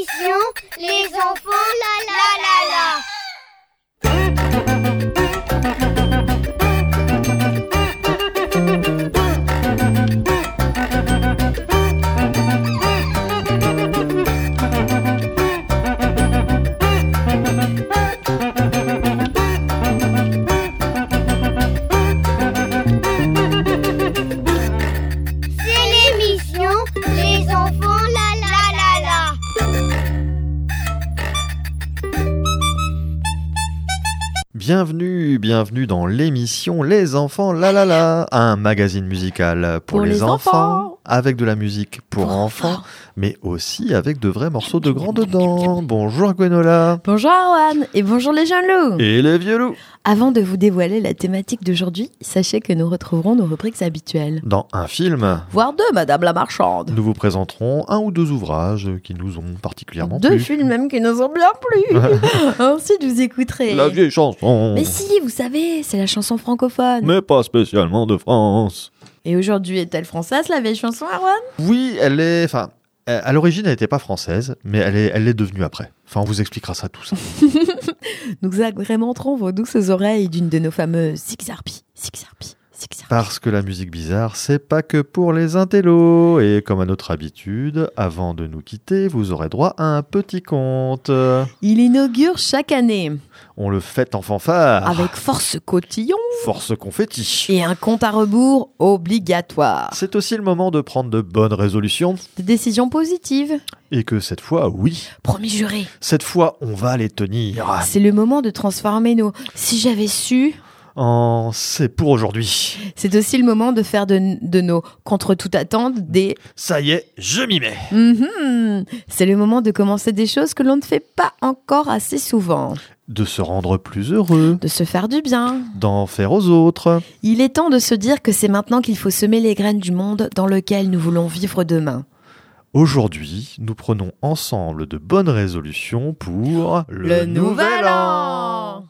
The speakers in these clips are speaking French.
l'émission Les enfants la. Bienvenue dans l'émission Les enfants la, un magazine musical pour les enfants, avec de la musique pour enfants, mais aussi avec de vrais morceaux de grands dedans. Bonjour Gwenola. Bonjour Arwan, et bonjour les jeunes loups. Et les vieux loups. Avant de vous dévoiler la thématique d'aujourd'hui, sachez que nous retrouverons nos rubriques habituelles. Dans un film, voire deux, Madame la Marchande, nous vous présenterons un ou deux ouvrages qui nous ont particulièrement plu. Deux films même qui nous ont bien plu. Ensuite, vous écouterez la vieille chanson. Mais si, vous savez, c'est la chanson francophone. Mais pas spécialement de France. Et aujourd'hui, est-elle française, la vieille chanson, Arwan ? Oui, elle est... Enfin, à l'origine, elle n'était pas française, mais elle l'est devenue après. Enfin, on vous expliquera ça tout ça. Nous agrémenterons vos douces oreilles d'une de nos fameuses zigzarpies. Parce que la musique bizarre, c'est pas que pour les intellos. Et comme à notre habitude, avant de nous quitter, vous aurez droit à un petit conte. Il inaugure chaque année. On le fête en fanfare. Avec force cotillon. Force confetti. Et un compte à rebours obligatoire. C'est aussi le moment de prendre de bonnes résolutions. Des décisions positives. Et que cette fois, oui. Promis juré. Cette fois, on va les tenir. C'est le moment de transformer nos « si j'avais su » en « c'est pour aujourd'hui ». C'est aussi le moment de faire de nos « contre toute attente » des « ça y est, je m'y mets ». C'est le moment de commencer des choses que l'on ne fait pas encore assez souvent. De se rendre plus heureux. De se faire du bien. D'en faire aux autres. Il est temps de se dire que c'est maintenant qu'il faut semer les graines du monde dans lequel nous voulons vivre demain. Aujourd'hui, nous prenons ensemble de bonnes résolutions pour le Nouvel An.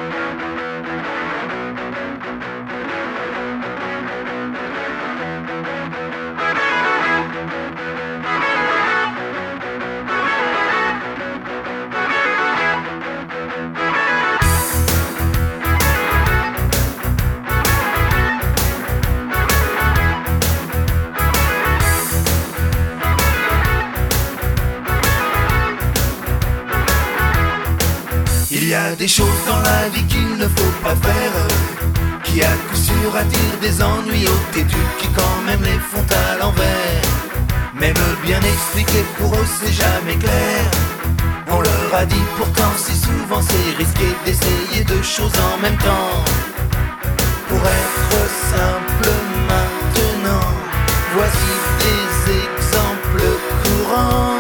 Il y a des choses dans la vie qu'il ne faut pas faire, qui à coup sûr attirent des ennuis aux têtus, qui quand même les font à l'envers. Même bien expliqué pour eux c'est jamais clair. On leur a dit pourtant si souvent c'est risqué d'essayer deux choses en même temps. Pour être simple maintenant, voici des exemples courants.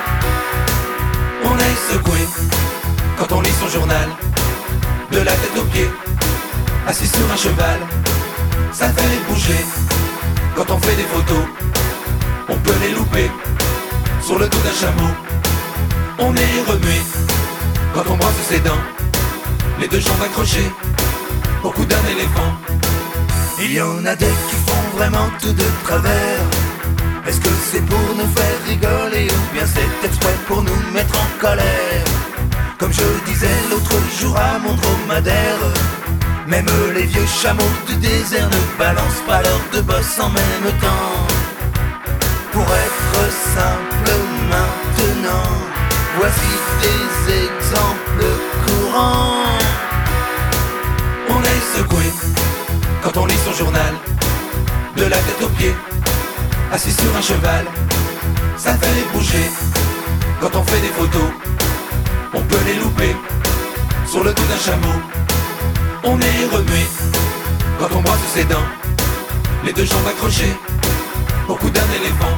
On est secoué quand on lit son journal, de la tête aux pieds, assis sur un cheval, ça fait bouger. Quand on fait des photos, on peut les louper, sur le dos d'un chameau, on est remué. Quand on brosse ses dents, les deux jambes accrochées, au cou d'un éléphant. Il y en a des qui font vraiment tout de travers. Est-ce que c'est pour nous faire rigoler ou bien c'est exprès pour nous mettre en colère? Comme je disais l'autre jour à mon dromadaire, même les vieux chameaux du désert ne balancent pas leurs deux bosses en même temps. Pour être simple maintenant, voici des exemples courants. On est secoué quand on lit son journal, de la tête aux pieds, assis sur un cheval, ça fait bouger. Quand on fait des photos, on peut les louper, sur le dos d'un chameau, on est remué. Quand on brosse ses dents, les deux jambes accrochées, au cou d'un éléphant.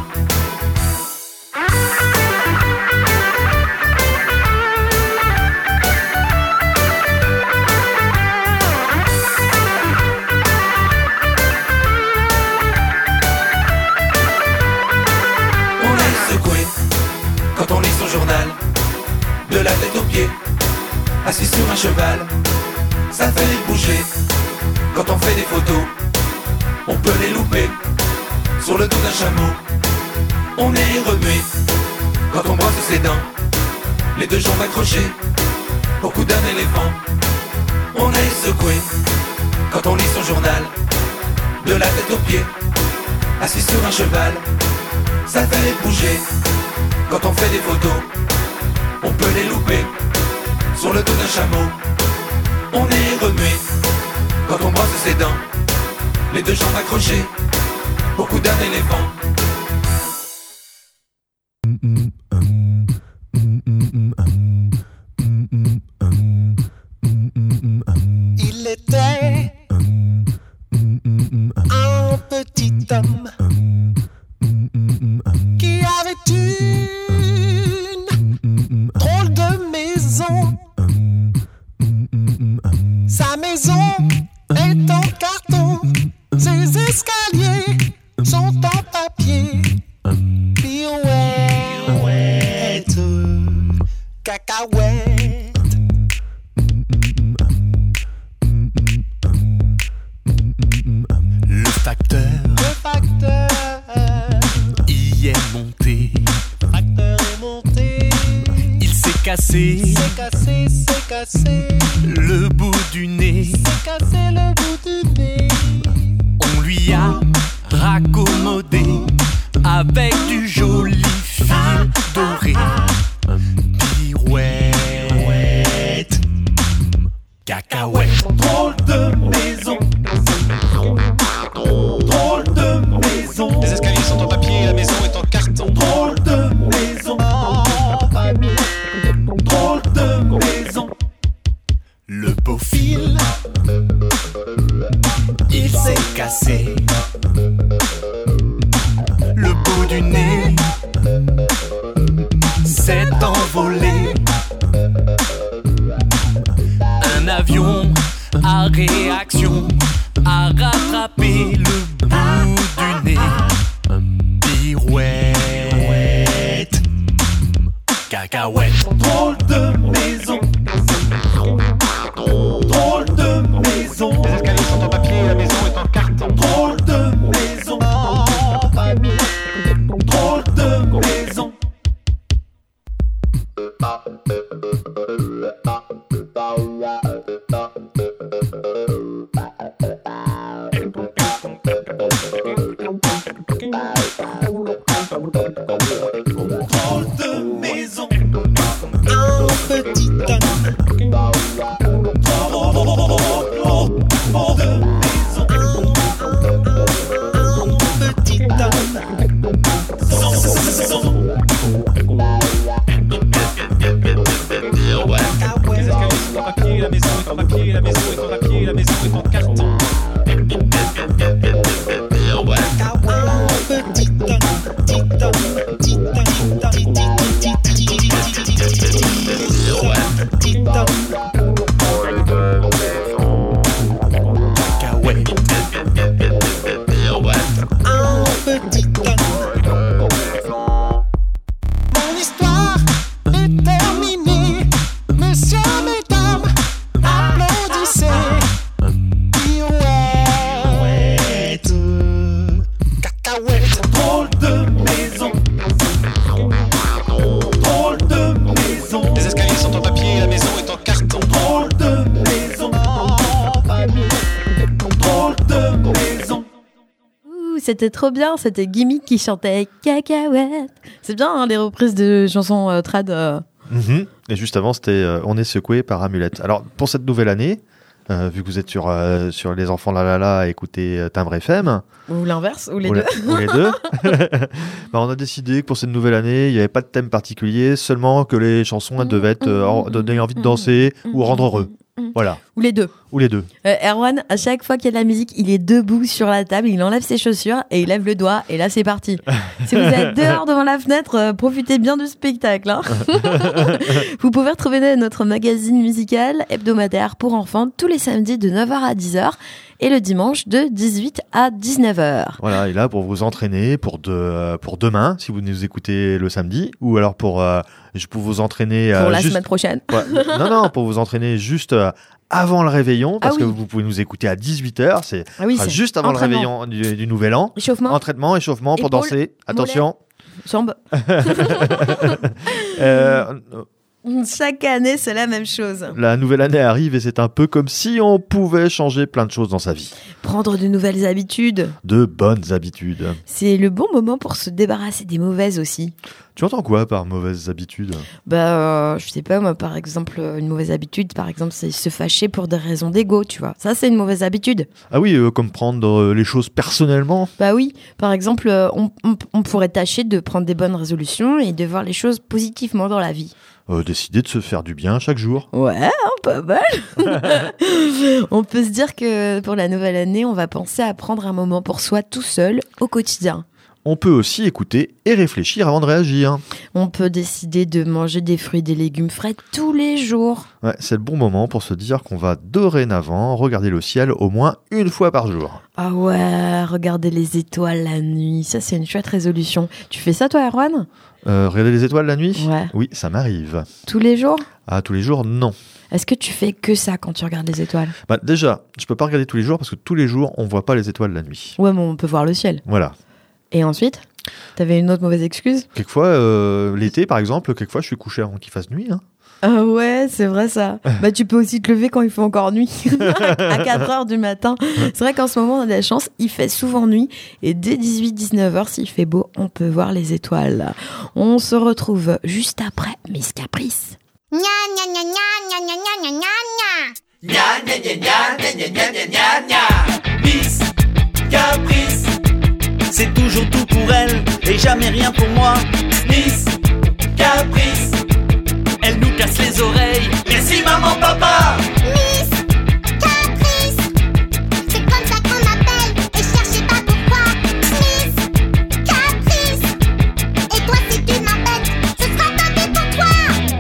On est secoué quand on lit son journal, de la tête aux pieds, assis sur un cheval, ça fait bouger. Quand on fait des photos, on peut les louper, sur le dos d'un chameau, on est remué. Quand on brosse ses dents, les deux jambes accrochées au cou d'un éléphant. On est secoué quand on lit son journal, de la tête aux pieds, assis sur un cheval. Ça fait bouger quand on fait des photos, on peut les louper sur le dos d'un chameau. On est remué quand on brosse ses dents, les deux jambes accrochées au cou d'un éléphant. Il était un petit homme qui avait une drôle de maison. Sa maison est en carton, ses escaliers sont en papier. Pirouette, cacahuète. Le facteur y est monté. Il s'est cassé le bout du nez. On lui a raccommodé avec du joli fil doré. Pirouette, cacahuète. Drôle de maison, drôle de maison. Les escaliers sont en papier et la maison est en carton. Drôle de maison, drôle de maison. Le beau fil, il s'est cassé. Le bout du nez s'est envolé. Un avion à réaction a rattrapé le bout du nez. Pirouette, cacahuète. Drôle de maison, drôle de maison. Les escaliers sont en papier et la maison est en carton. Drôle de maison, drôle de maison. Drôle de maison, Un petit homme drôle de maison. petit homme Les escaliers sont en papier, la maison est en papier, la maison est en papier, la maison est en carton. Mon histoire est terminée. Messieurs, mesdames, applaudissez. Pirouette, cacahuète. Drôle de maison, drôle de maison. Les escaliers sont en papier et la maison est en carton. Drôle de maison, drôle de maison. Ouh, c'était trop bien, c'était Gimmick qui chantait Cacahuète. C'est bien hein, les reprises de chansons trad. Et juste avant, c'était On est secoué par Amulette. Alors, pour cette nouvelle année, vu que vous êtes sur les enfants la écoutez Timbre FM. Ou l'inverse, ou les deux. Ou les deux. Bah, on a décidé que pour cette nouvelle année, il n'y avait pas de thème particulier, seulement que les chansons elles devaient donner envie de danser ou rendre heureux. Voilà. Ou les deux. Ou les deux. Erwan, à chaque fois qu'il y a de la musique, il est debout sur la table, il enlève ses chaussures et il lève le doigt et là c'est parti. Si vous êtes dehors devant la fenêtre, profitez bien du spectacle. Hein. Vous pouvez retrouver notre magazine musical hebdomadaire pour enfants tous les samedis de 9h à 10h et le dimanche de 18 à 19h. Voilà, et là pour vous entraîner pour demain, si vous nous écoutez le samedi, ou alors pour vous entraîner... Pour la juste... semaine prochaine. Ouais, non, pour vous entraîner juste... avant le réveillon, parce que vous pouvez nous écouter à 18h, c'est juste avant le réveillon du Nouvel An. Échauffement, échauffement pour épaules, danser. Attention. Jambes. Chaque année, c'est la même chose. La nouvelle année arrive et c'est un peu comme si on pouvait changer plein de choses dans sa vie. Prendre de nouvelles habitudes. De bonnes habitudes. C'est le bon moment pour se débarrasser des mauvaises aussi. Tu entends quoi par mauvaises habitudes ? Je sais pas, moi, par exemple, une mauvaise habitude, par exemple, c'est se fâcher pour des raisons d'ego, tu vois. Ça, c'est une mauvaise habitude. Ah oui, comme prendre les choses personnellement. Bah oui, par exemple, on pourrait tâcher de prendre des bonnes résolutions et de voir les choses positivement dans la vie. Décider de se faire du bien chaque jour. Ouais, pas mal. On peut se dire que pour la nouvelle année, on va penser à prendre un moment pour soi tout seul au quotidien. On peut aussi écouter et réfléchir avant de réagir. On peut décider de manger des fruits et des légumes frais tous les jours. Ouais, c'est le bon moment pour se dire qu'on va dorénavant regarder le ciel au moins une fois par jour. Ah ouais, regarder les étoiles la nuit, ça c'est une chouette résolution. Tu fais ça toi, Erwan ? Regarder les étoiles la nuit ? Ouais. Oui, ça m'arrive. Tous les jours ? Ah, tous les jours, non. Est-ce que tu fais que ça quand tu regardes les étoiles ? Déjà, je peux pas regarder tous les jours parce que tous les jours, on voit pas les étoiles la nuit. Ouais, mais on peut voir le ciel. Voilà. Et ensuite ? T'avais une autre mauvaise excuse ? Quelquefois, l'été par exemple, quelquefois je suis couché avant qu'il fasse nuit. Hein. Ah ouais, c'est vrai ça. Tu peux aussi te lever quand il fait encore nuit, à 4h du matin. C'est vrai qu'en ce moment, on a de la chance, il fait souvent nuit. Et dès 18-19h, s'il fait beau, on peut voir les étoiles. On se retrouve juste après Miss Caprice. Gna gna gna gna gna gna gna gna gna. Gna gna gna gna gna gna gna gna gna. Miss Caprice, c'est toujours tout pour elle et jamais rien pour moi. Miss Caprice, elle nous casse les oreilles. Merci maman, papa. Miss Caprice, c'est comme ça qu'on m'appelle et cherchez pas pourquoi. Miss Caprice, et toi si tu m'embêtes, ce sera tant pis pour toi.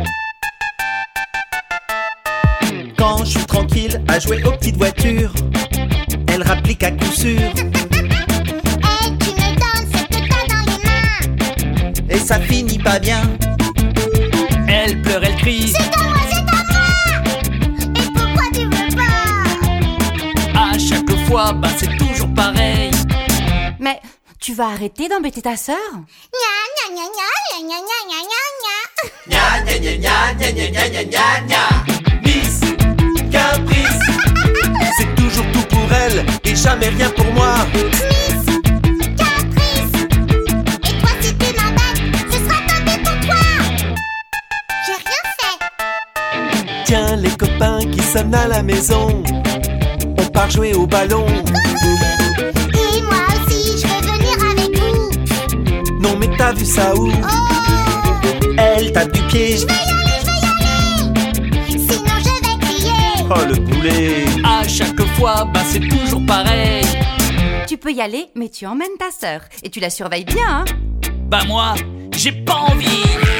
Quand je suis tranquille à jouer aux petites voitures, elle rapplique à coup sûr. Et tu me donnes ce que t'as dans les mains. Et ça finit pas bien. Elle pleure, elle crie. C'est à moi, c'est à moi. Et pourquoi tu veux pas? À chaque fois, c'est toujours pareil. Mais tu vas arrêter d'embêter ta sœur ? Gna gna gna gna gna gna gna gna. Gna gna gna gna gna gna gna gna gna. Miss Caprice, c'est toujours tout pour elle et jamais rien pour moi. Miss Caprice, et toi si tu m'embêtes, ce sera tant pis pour toi. J'ai rien fait. Tiens les copains qui sonnent à la maison, on part jouer au ballon. Et moi aussi je veux venir avec vous. Non mais t'as vu ça où? Oh, Elle tape du pied. je vais y aller, sinon je vais crier. Oh le boulet. À chaque fois, c'est toujours pareil. Tu peux y aller, mais tu emmènes ta sœur. Et tu la surveilles bien, hein ? Moi, j'ai pas envie.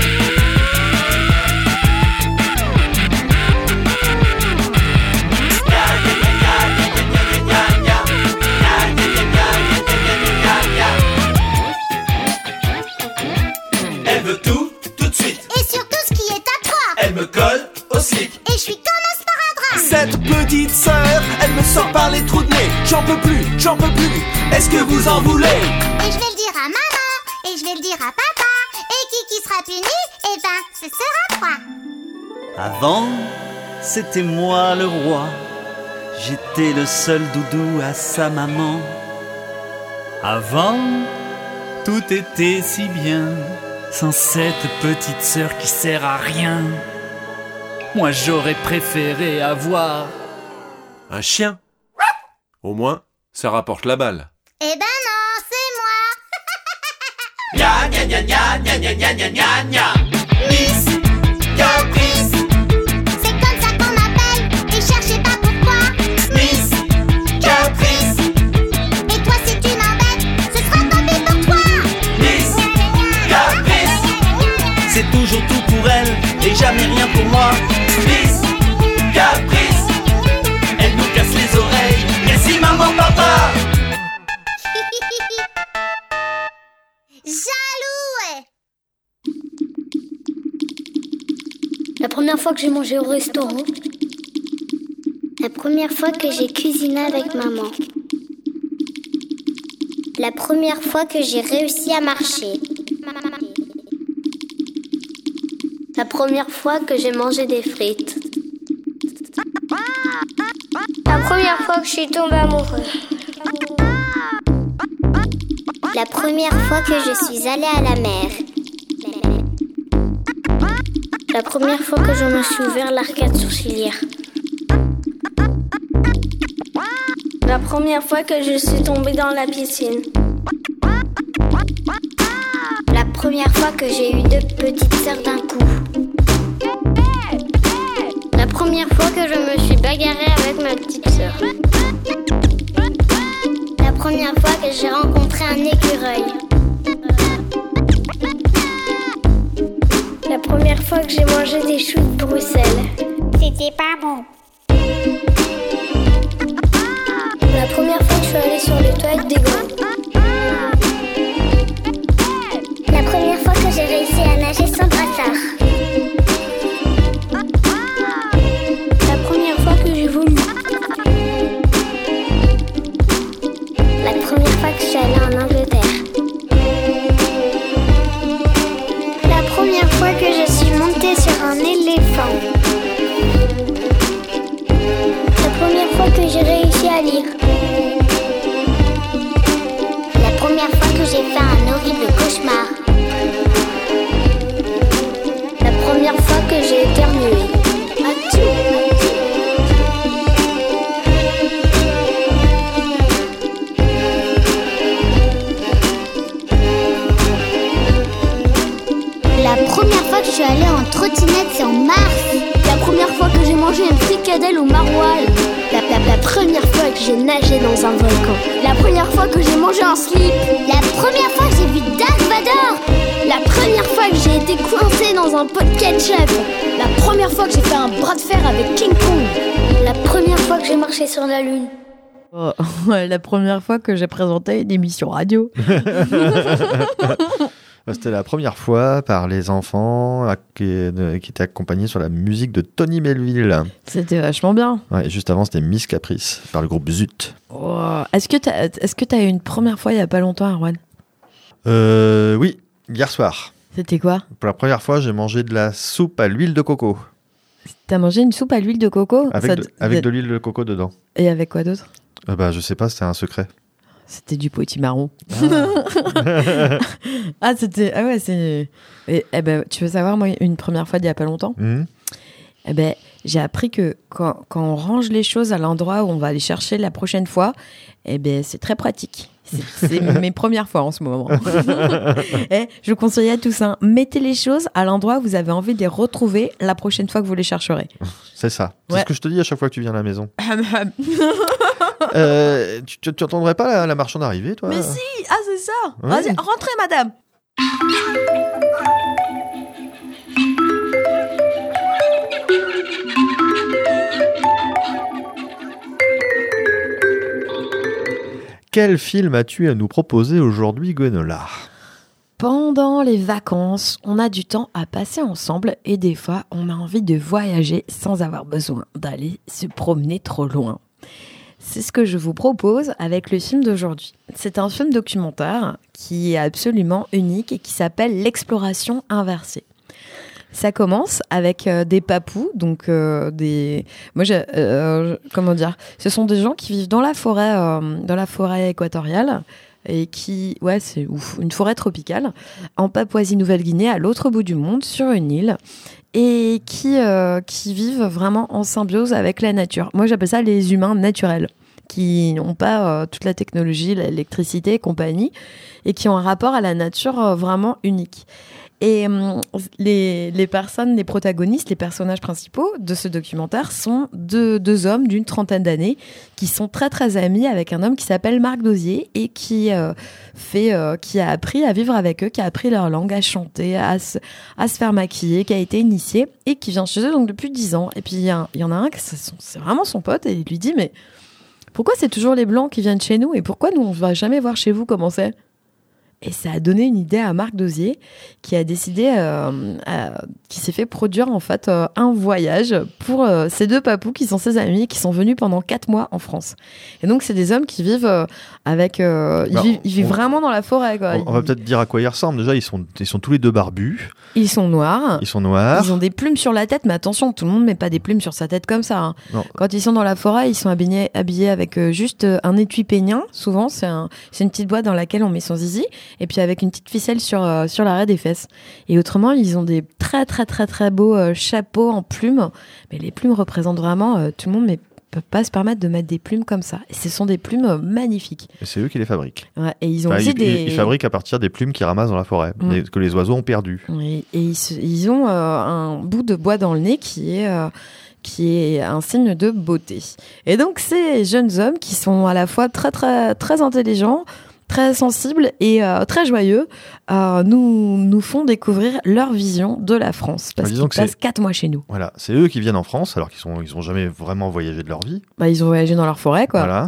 Elle veut tout de suite. Et surtout ce qui est à toi. Elle me colle au slip. Et je suis comme un sparadrap. Cette petite sœur, elle me sort par les trous de nez. J'en peux plus, j'en peux plus. Est-ce que vous en voulez? Et je vais le dire à maman, et je vais le dire à papa. Et qui sera puni, eh ben, ce sera toi. Avant, c'était moi le roi. J'étais le seul doudou à sa maman. Avant, tout était si bien, sans cette petite sœur qui sert à rien. Moi j'aurais préféré avoir Un chien. Au moins, ça rapporte la balle. Eh ben non, c'est moi. Gna gna gna gna gna gna gna gna gna gna. Miss Caprice, C'est comme ça qu'on m'appelle, et cherchez pas pourquoi. Miss Caprice, Et toi si tu m'embêtes, ce sera tant pis pour toi. Miss Caprice, c'est toujours tout pour elle et jamais rien pour moi. Miss Caprice, elle nous casse les oreilles. Merci maman, papa. Jaloux, ouais. La première fois que j'ai mangé au restaurant. La première fois que j'ai cuisiné avec maman. La première fois que j'ai réussi à marcher. La première fois que j'ai mangé des frites. La première fois que je suis tombée amoureux. La première fois que je suis allée à la mer. La première fois que je me suis ouvert l'arcade sourcilière. La première fois que je suis tombée dans la piscine. La première fois que j'ai eu 2 petites sœurs d'un coup. La première fois que je me suis bagarrée avec ma petite sœur. La première fois que j'ai rencontré un écureuil. La première fois que j'ai mangé des choux de Bruxelles. C'était pas bon. La première fois que je suis allée sur les toilettes des grands. La première fois que j'ai réussi à nager sans brassard. La première fois que j'ai vomi. La première fois que je suis allée en Angleterre. La première fois que je suis montée sur un éléphant. La première fois que j'ai réussi à lire. La première fois que j'ai fait un horrible cauchemar. La première fois que j'ai éternué. La première fois que je suis allée en trottinette, c'est en mars. La première fois que j'ai mangé une fricadelle au maroilles. La première fois que j'ai nagé dans un volcan. La première fois que j'ai mangé un slip. La première fois que j'ai vu Darth Vader. La première fois que j'ai été coincée dans un pot de ketchup. La première fois que j'ai fait un bras de fer avec King Kong. La première fois que j'ai marché sur la lune. Oh, la première fois que j'ai présenté une émission radio. C'était la première fois par les enfants qui étaient accompagnés sur la musique de Tony Melville. C'était vachement bien. Ouais, juste avant, c'était Miss Caprice par le groupe Zut. Oh, est-ce que t'as eu une première fois il y a pas longtemps, Erwan ? Oui, hier soir. C'était quoi ? Pour la première fois, j'ai mangé de la soupe à l'huile de coco. T'as mangé une soupe à l'huile de coco ? Avec de l'huile de coco dedans. Et avec quoi d'autre ? Je sais pas, c'était un secret. C'était du potimarron. C'était... Ah ouais, c'est... tu veux savoir, moi, une première fois d'il y a pas longtemps, j'ai appris que quand on range les choses à l'endroit où on va les chercher la prochaine fois, c'est très pratique. C'est mes premières fois en ce moment. Je conseille à tous, mettez les choses à l'endroit où vous avez envie de les retrouver la prochaine fois que vous les chercherez. C'est ça. Ouais. C'est ce que je te dis à chaque fois que tu viens à la maison. Tu entendrais pas la marchande arriver, toi ? Mais si, c'est ça. Ouais. Vas-y, rentrez, madame. Quel film as-tu à nous proposer aujourd'hui, Gwenola ? Pendant les vacances, on a du temps à passer ensemble et des fois, on a envie de voyager sans avoir besoin d'aller se promener trop loin. C'est ce que je vous propose avec le film d'aujourd'hui. C'est un film documentaire qui est absolument unique et qui s'appelle L'exploration inversée. Ça commence avec des papous, donc comment dire, ce sont des gens qui vivent dans la forêt équatoriale et c'est une forêt tropicale en Papouasie-Nouvelle-Guinée, à l'autre bout du monde, sur une île, et qui vivent vraiment en symbiose avec la nature. Moi, j'appelle ça les humains naturels, qui n'ont pas toute la technologie, l'électricité et compagnie, et qui ont un rapport à la nature vraiment unique. Et les personnes, les protagonistes, les personnages principaux de ce documentaire sont deux hommes d'une 30aine d'années qui sont très très amis avec un homme qui s'appelle Marc Dosier et qui a appris à vivre avec eux, qui a appris leur langue, à chanter, à se faire maquiller, qui a été initié et qui vient chez eux donc depuis 10 ans. Et puis il y en a un, c'est vraiment son pote, et il lui dit « Mais pourquoi c'est toujours les Blancs qui viennent chez nous et pourquoi nous on ne va jamais voir chez vous comment c'est ?» Et ça a donné une idée à Marc Dosier qui a décidé, qui s'est fait produire en fait un voyage pour ces 2 papous qui sont ses amis, qui sont venus pendant 4 mois en France. Et donc c'est des hommes qui vivent ils vivent vraiment dans la forêt. Quoi. On va peut-être dire à quoi ils ressemblent. Déjà, ils sont tous les 2 barbus. Ils sont noirs. Ils ont des plumes sur la tête, mais attention, tout le monde met pas des plumes sur sa tête comme ça. Hein. Quand ils sont dans la forêt, ils sont habillés avec juste un étui peignant. Souvent, c'est une petite boîte dans laquelle on met son zizi, et puis avec une petite ficelle sur l'arrêt des fesses. Et autrement, ils ont des très très très très beaux chapeaux en plumes. Mais les plumes représentent vraiment tout le monde, mais peut pas se permettre de mettre des plumes comme ça. Et ce sont des plumes magnifiques. Et c'est eux qui les fabriquent. Ouais, et ils ont aussi ils fabriquent à partir des plumes qu'ils ramassent dans la forêt, que les oiseaux ont perdues. Oui, et ils ont un bout de bois dans le nez qui est un signe de beauté. Et donc ces jeunes hommes qui sont à la fois très très très intelligents, très sensibles et très joyeux, nous font découvrir leur vision de la France, parce qu'ils passent 4 mois chez nous. Voilà, c'est eux qui viennent en France, alors qu'ils ont jamais vraiment voyagé de leur vie. Ils ont voyagé dans leur forêt, quoi. Voilà.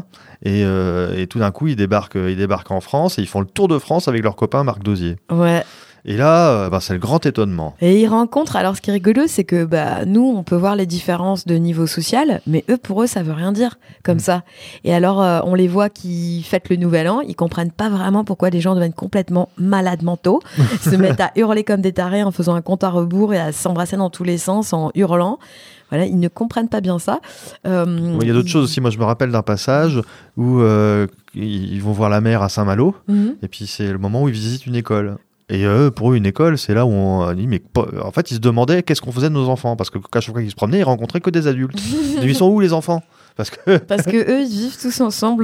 Et tout d'un coup, ils débarquent en France et ils font le tour de France avec leur copain Marc Dosier. Ouais. Et là, c'est le grand étonnement. Et ils rencontrent, alors ce qui est rigolo, c'est que nous, on peut voir les différences de niveau social, mais eux, pour eux, ça veut rien dire comme ça. Et alors, on les voit qui fêtent le Nouvel An, ils comprennent pas vraiment pourquoi les gens deviennent complètement malades mentaux, se mettent à hurler comme des tarés en faisant un compte à rebours et à s'embrasser dans tous les sens en hurlant. Voilà, ils ne comprennent pas bien ça. Il y a d'autres choses aussi. Moi, je me rappelle d'un passage où ils vont voir la mer à Saint-Malo, et puis c'est le moment où ils visitent une école. Et pour eux, une école, c'est là où on dit, mais en fait, ils se demandaient qu'est-ce qu'on faisait de nos enfants, parce que à chaque fois qu'ils se promenaient, ils rencontraient que des adultes. Ils sont où les enfants ? Parce que eux, ils vivent tous ensemble.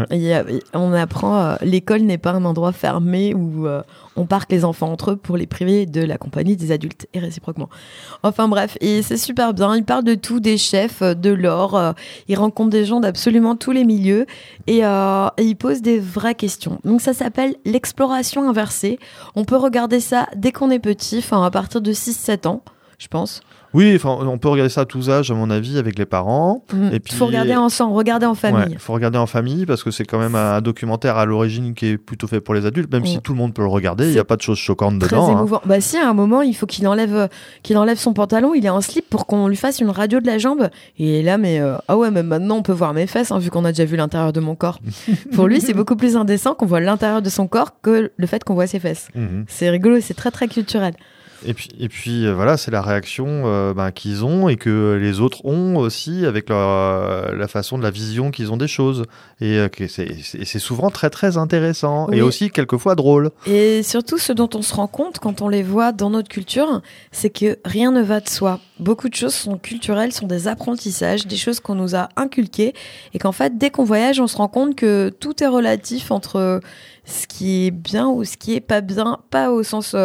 On apprend, l'école n'est pas un endroit fermé où on parque les enfants entre eux pour les priver de la compagnie des adultes et réciproquement. Enfin bref, et c'est super bien. Ils parlent de tout, des chefs, de l'or. Ils rencontrent des gens d'absolument tous les milieux et ils posent des vraies questions. Donc ça s'appelle l'exploration inversée. On peut regarder ça dès qu'on est petit, à partir de 6-7 ans, je pense. Oui, on peut regarder ça à tous âges, à mon avis, avec les parents. Et puis, faut regarder ensemble, regarder en famille. Il faut regarder en famille parce que c'est quand même un documentaire à l'origine qui est plutôt fait pour les adultes, même si tout le monde peut le regarder, il n'y a pas de choses choquantes dedans. Très émouvant. Si, à un moment, il faut qu'il enlève son pantalon, il est en slip pour qu'on lui fasse une radio de la jambe. Et là, mais maintenant on peut voir mes fesses, vu qu'on a déjà vu l'intérieur de mon corps. Pour lui, c'est beaucoup plus indécent qu'on voit l'intérieur de son corps que le fait qu'on voit ses fesses. C'est rigolo, c'est très très culturel. Et puis voilà, c'est la réaction qu'ils ont et que les autres ont aussi avec la façon de la vision qu'ils ont des choses. Et c'est souvent très très intéressant et aussi quelquefois drôle. Et surtout, ce dont on se rend compte quand on les voit dans notre culture, c'est que rien ne va de soi. Beaucoup de choses sont culturelles, sont des apprentissages, des choses qu'on nous a inculquées et qu'en fait, dès qu'on voyage, on se rend compte que tout est relatif entre ce qui est bien ou ce qui est pas bien, pas au sens...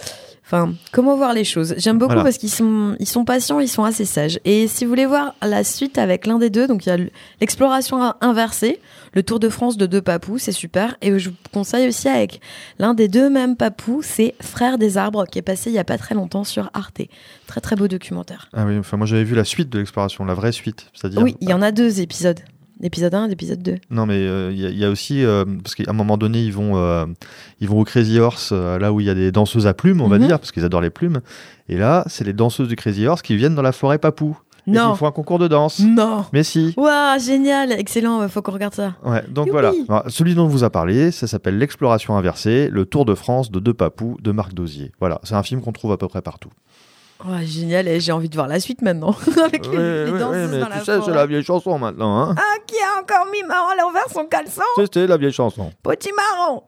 comment voir les choses. J'aime beaucoup parce qu'ils sont patients, ils sont assez sages. Et si vous voulez voir la suite avec l'un des deux, donc il y a l'exploration inversée, le Tour de France de 2 papous, c'est super. Et je vous conseille aussi avec l'un des 2 mêmes papous, c'est Frères des arbres, qui est passé il y a pas très longtemps sur Arte. Très très beau documentaire. Ah oui, moi j'avais vu la suite de l'exploration, la vraie suite, c'est-à-dire. Oui, il y en a 2 épisodes. L'épisode 1 et l'épisode 2. Non, mais il y a aussi... parce qu'à un moment donné, ils vont au Crazy Horse, là où il y a des danseuses à plumes, on va dire, parce qu'ils adorent les plumes. Et là, c'est les danseuses du Crazy Horse qui viennent dans la forêt papou. Non. Et qui font un concours de danse. Non. Mais si. Waouh, génial, excellent, faut qu'on regarde ça. Ouais, donc Youpi. voilà. Alors, celui dont on vous a parlé, ça s'appelle L'exploration inversée, le Tour de France de 2 papous de Marc Dosier. Voilà, c'est un film qu'on trouve à peu près partout. Oh, génial, et j'ai envie de voir la suite maintenant. Avec les danseuses dans la forêt. C'est la vieille chanson maintenant. Hein. Ah, qui a encore mis marron à l'envers son caleçon ? C'est la vieille chanson. Petit marron.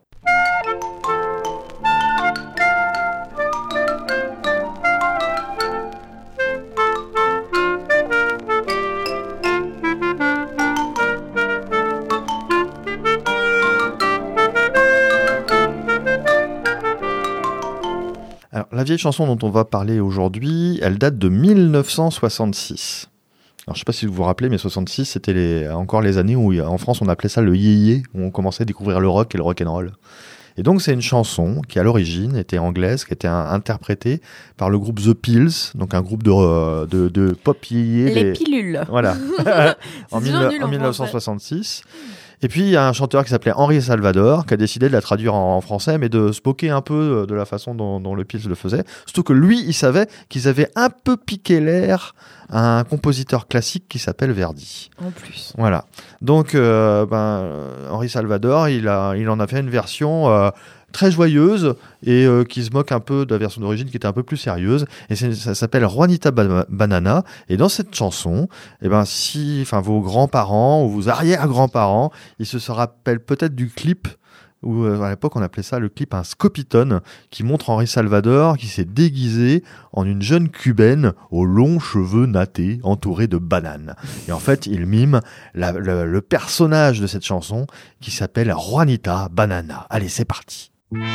Alors, la vieille chanson dont on va parler aujourd'hui, elle date de 1966. Alors, je ne sais pas si vous vous rappelez, mais 66, c'était encore les années où, en France, on appelait ça le yéyé, où on commençait à découvrir le rock et le rock'n'roll. Et donc, c'est une chanson qui, à l'origine, était anglaise, qui était interprétée par le groupe The Pills, donc un groupe de pop yéyé. Les pilules. Voilà. en 1966. Et puis il y a un chanteur qui s'appelait Henri Salvador qui a décidé de la traduire en français, mais de se moquer un peu de la façon dont le Pils le faisait. Surtout que lui, il savait qu'ils avaient un peu piqué l'air à un compositeur classique qui s'appelle Verdi. En plus. Voilà. Donc Henri Salvador, il en a fait une version très joyeuse et qui se moque un peu de la version d'origine qui était un peu plus sérieuse. Et ça s'appelle Juanita Banana. Et dans cette chanson, si vos grands-parents ou vos arrière-grands-parents, ils se rappellent peut-être du clip où à l'époque on appelait ça le clip un scopitone, qui montre Henri Salvador qui s'est déguisé en une jeune cubaine aux longs cheveux nattés entourés de bananes. Et en fait il mime le personnage de cette chanson qui s'appelle Juanita Banana. Allez, c'est parti.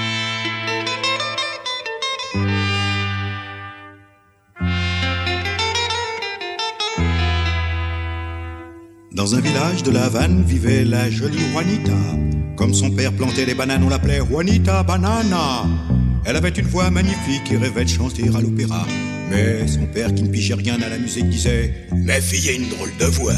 Dans un village de La Havane vivait la jolie Juanita. Comme son père plantait les bananes, on l'appelait Juanita Banana. Elle avait une voix magnifique et rêvait de chanter à l'opéra. Mais son père, qui ne pigeait rien à la musique, disait: ma fille a une drôle de voix.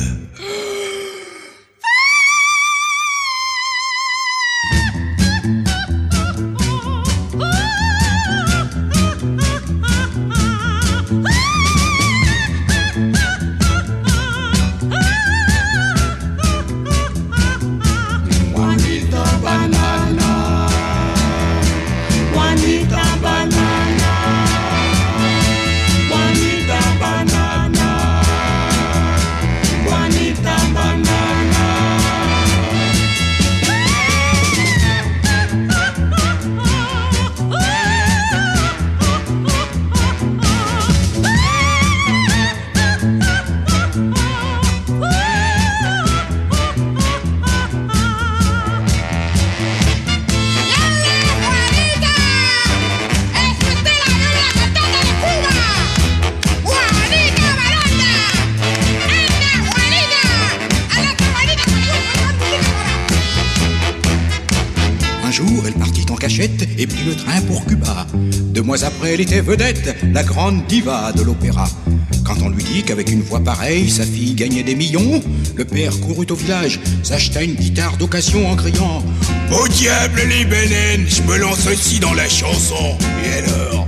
Et prit le train pour Cuba. 2 mois après, elle était vedette, la grande diva de l'opéra. Quand on lui dit qu'avec une voix pareille, sa fille gagnait des millions, le père courut au village, s'acheta une guitare d'occasion en criant: au diable les bénènes, je me lance aussi dans la chanson. Et alors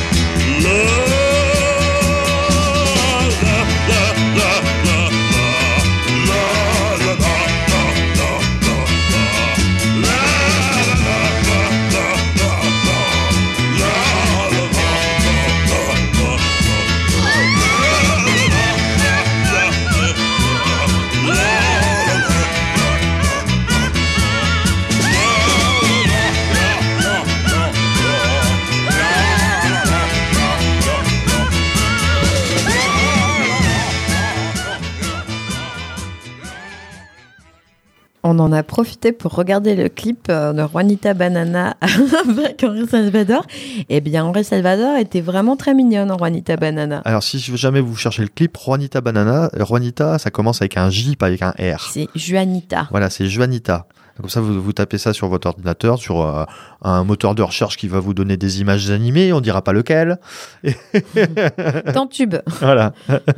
On en a profité pour regarder le clip de Juanita Banana avec Henri Salvador. Eh bien, Henri Salvador était vraiment très mignonne en Juanita Banana. Alors, si jamais vous cherchez le clip Juanita Banana, Juanita, ça commence avec un J, pas avec un R. C'est Juanita. Voilà, c'est Juanita. Comme ça, vous tapez ça sur votre ordinateur, sur un moteur de recherche qui va vous donner des images animées, on dira pas lequel. Dans Tube. Voilà.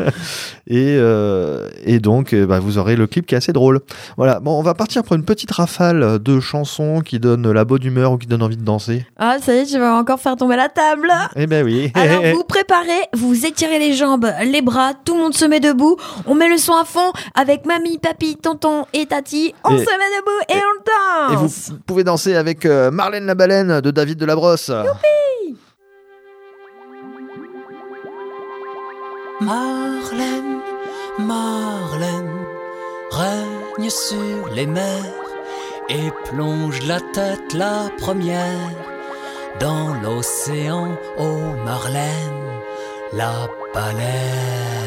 Et donc, vous aurez le clip qui est assez drôle. Voilà. Bon, on va partir pour une petite rafale de chansons qui donnent la bonne humeur ou qui donnent envie de danser. Ah, ça y est, je vais encore faire tomber la table. Eh ben oui. Alors, vous préparez, vous étirez les jambes, les bras, tout le monde se met debout. On met le son à fond avec mamie, papy, tonton et tati. On se met debout et on danse. Et vous pouvez danser avec Marlène la baleine de David Delabrosse. Youpi! Marlène, Marlène, règne sur les mers et plonge la tête la première dans l'océan, ô Marlène, la baleine.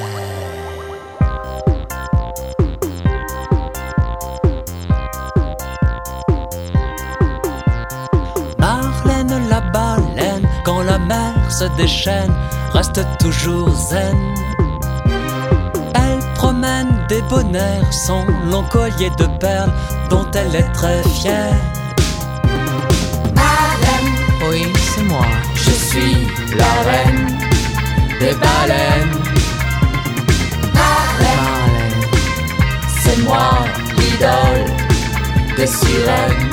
Marlène la baleine, quand la mer se déchaîne, reste toujours zen. Elle promène des bonheurs son long collier de perles dont elle est très fière. Marlène, oui c'est moi, je suis la reine des baleines. Marlène, c'est moi l'idole des sirènes.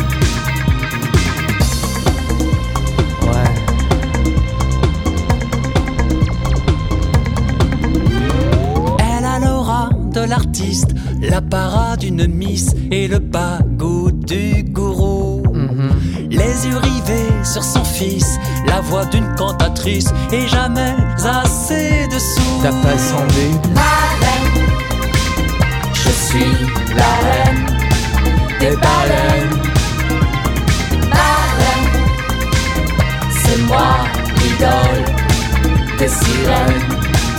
De l'artiste, l'apparat d'une miss et le bagou du gourou. Les yeux rivés sur son fils, la voix d'une cantatrice et jamais assez de sous. T'as pas semblé ma reine, je suis la reine des baleines. Ma reine, c'est moi l'idole des sirènes.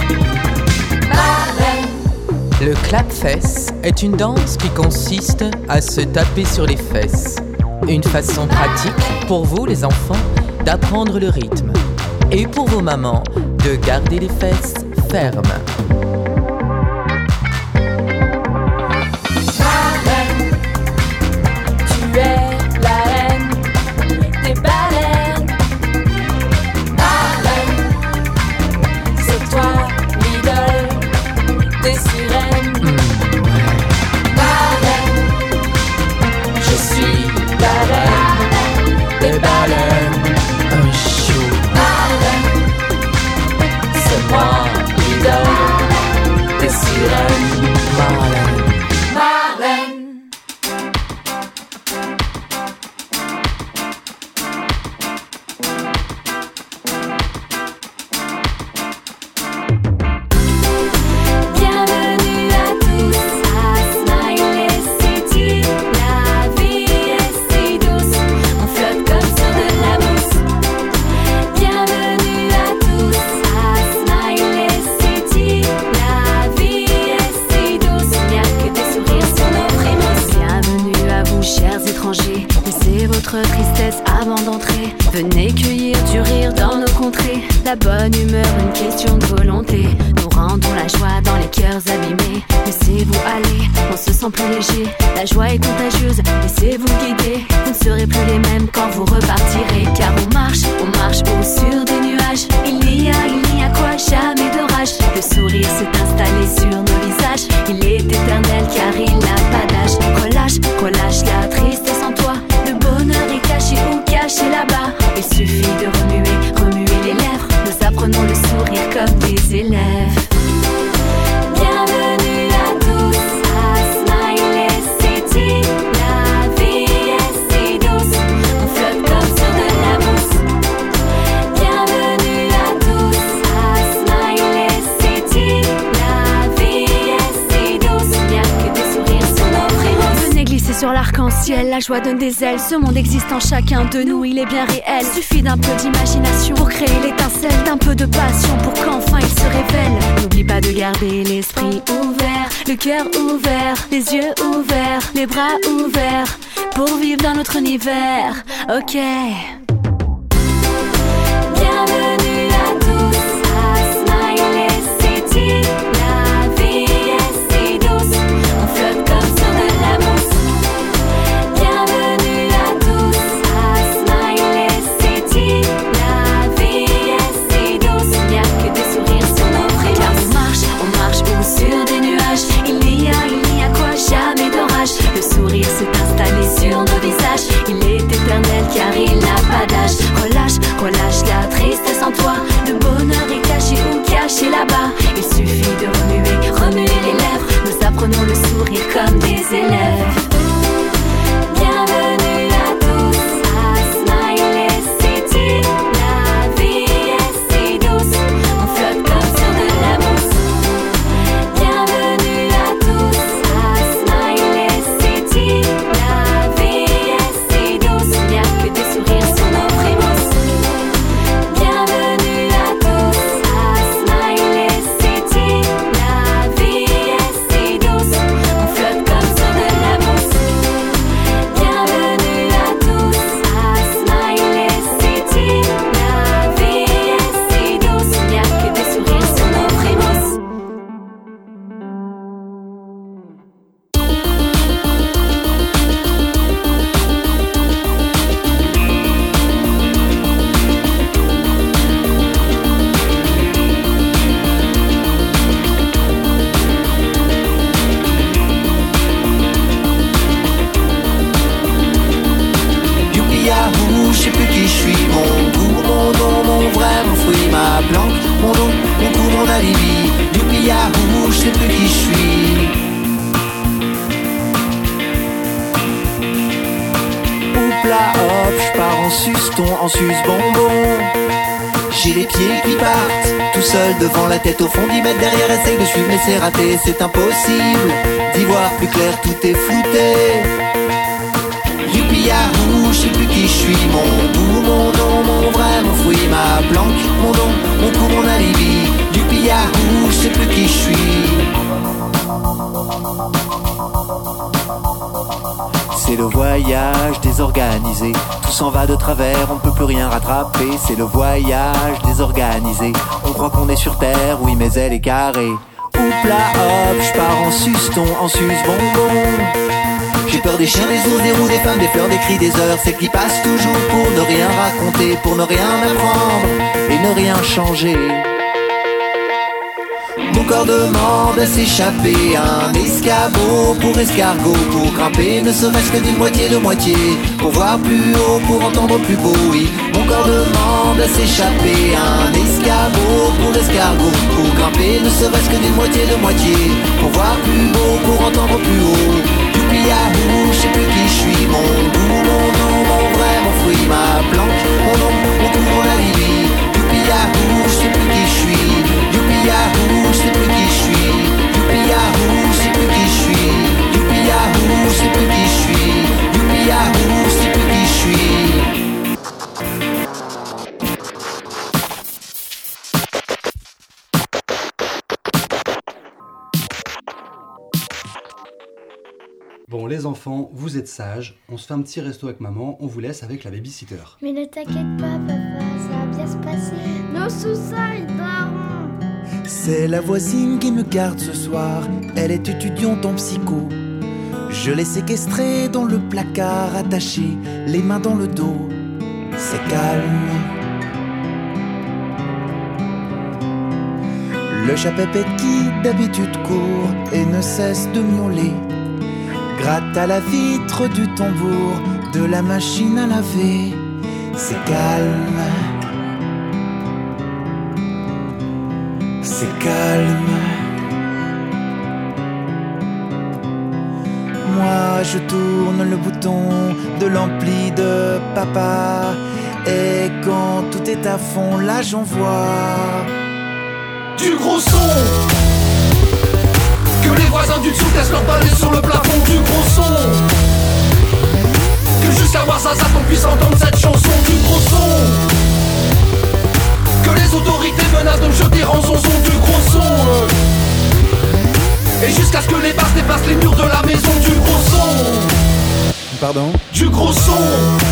Le clap-fesse est une danse qui consiste à se taper sur les fesses. Une façon pratique pour vous les enfants d'apprendre le rythme. Et pour vos mamans de garder les fesses fermes. Ma reine, tu es la reine des baleines. Ma reine, c'est toi l'idole des sirènes. Des baleines, un show. Marlène, c'est moi l'idole des sirènes. Marlène, Marlène. Bienvenue à tous à Smiley City. La vie est si douce, on flotte comme sur de la mousse. Bienvenue à tous à Smiley City. La vie est si douce, il n'y a que des sourires sur nos prémosses. Bienvenue à vous, chers étrangers. Laissez votre tristesse avant d'entrer. Venez cueillir du rire dans nos contrées. La bonne humeur, une question de volonté. Nous rendons la joie dans les cœurs abîmés. Laissez-vous aller, on se sent plus léger. La joie est contagieuse, laissez-vous guider. Vous ne serez plus les mêmes quand vous repartirez. Car on marche haut sur des nuages. Il n'y a quoi, jamais d'orage. Le sourire s'est installé sur nos visages. Il est éternel car il n'a pas d'âge. Relâche la tristesse en toi. Le bonheur est caché ou caché là-bas. Il suffit de remuer les lèvres. Nous apprenons le sourire comme des élèves. Bienvenue à tous à Smiley City. La vie est si douce, on flotte comme sur de la mousse. Bienvenue à tous à Smiley City. La vie est si douce, il n'y a que des sourires sur nos prémosses. Venez glisser sur l'arc-en-ciel, la joie donne des ailes. Ce monde existe en chacun de nous, il est bien réel. Suffit d'un peu d'imagination pour créer l'étincelle, d'un peu de passion pour qu'enfin il se révèle. N'oublie pas de garder l'esprit ouvert, le cœur ouvert, les yeux ouverts, les bras ouverts, pour vivre dans notre univers. Ok. Bienvenue à tous à Smiley City. La vie est si douce, on flotte comme sur de la mousse. Bienvenue à tous à Smiley City. La vie est si douce, il n'y a que des sourires sur nos prémosses. Car on marche haut sur des nuages. Il n'y a quoi, jamais d'orage. Le sourire s'est installé sur nos visages. Il est éternel car il n'a pas alibi. Youpi yahoo, je sais plus qui je suis. Oupla hop, je pars en suston, en sus-bonbon. J'ai les pieds qui partent, tout seul devant la tête au fond, 10 mètres derrière, essaye de suivre mais c'est raté, c'est impossible d'y voir plus clair, tout est flouté. Youpi yahoo, je sais plus qui je suis, mon goût, mon nom, mon vrai, mon fruit, ma planque, mon don, mon coup, mon alibi. Youpi yahoo, je sais plus qui je suis. C'est le voyage désorganisé, tout s'en va de travers, on ne peut plus rien rattraper. C'est le voyage désorganisé, on croit qu'on est sur terre, oui mais elle est carrée. Oupla hop, je pars en suston, en sus-bonbon. J'ai peur des chiens, des ours, des roues, des femmes, des fleurs, des cris, des heures. C'est qui passent toujours pour ne rien raconter, pour ne rien apprendre et ne rien changer. Mon corps demande à s'échapper, un escabeau pour escargot, pour grimper ne serait-ce que d'une moitié de moitié, pour voir plus haut, pour entendre plus beau, oui. Mon corps demande à s'échapper, un escabeau pour escargot, pour grimper ne serait-ce que d'une moitié de moitié, pour voir plus beau, pour entendre plus haut. Youpi yahoo, je sais plus qui je suis, mon goût, mon nom, mon vrai, mon fruit, ma planque, mon nom, mon coup, mon alibi. Youpi yahoo, je sais plus qui je suis. Youpi yahoo, je sais plus qui je suis. Youpi yahoo, je sais plus qui je suis. Youpi yahoo, je sais plus qui je suis. Youpi yahoo, je sais plus qui je suis. Bon, les enfants, vous êtes sages, on se fait un petit resto avec maman, on vous laisse avec la babysitter. Mais ne t'inquiète pas, papa, ça va bien se passer. Nos sous-sols dorment. C'est la voisine qui me garde ce soir. Elle est étudiante en psycho. Je l'ai séquestrée dans le placard, attachée, les mains dans le dos. C'est calme. Le chat Pépette qui d'habitude court et ne cesse de miauler, gratte à la vitre du tambour de la machine à laver. C'est calme. C'est calme. Moi je tourne le bouton de l'ampli de papa, et quand tout est à fond, là j'envoie du gros son. Que les voisins du dessous cassent leur balai sur le plafond. Du gros son. Que jusqu'à Warzazat on puisse entendre cette chanson. Du gros son. Que les autorités menacent de me jeter en zonzon. Du gros son. Et jusqu'à ce que les basses dépassent les murs de la maison. Du gros son. Pardon? Du gros son.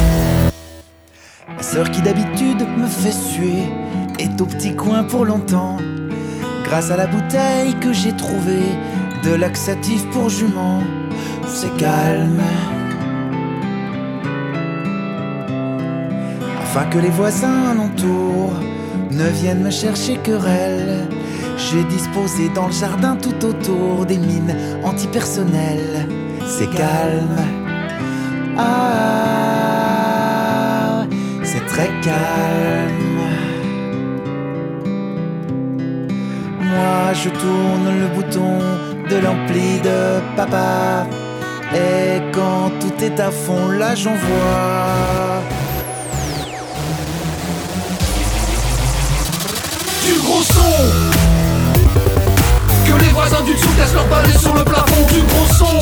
Ma sœur qui d'habitude me fait suer est au petit coin pour longtemps, grâce à la bouteille que j'ai trouvée de laxatif pour jument. C'est calme. Afin que les voisins alentour ne viennent me chercher querelle, j'ai disposé dans le jardin tout autour des mines antipersonnelles. C'est calme. Ah, c'est très calme. Moi je tourne le bouton de l'ampli de papa, et quand tout est à fond, là j'envoie du gros son. Que les voisins du dessous cassent leur balai sur le plafond. Du gros son.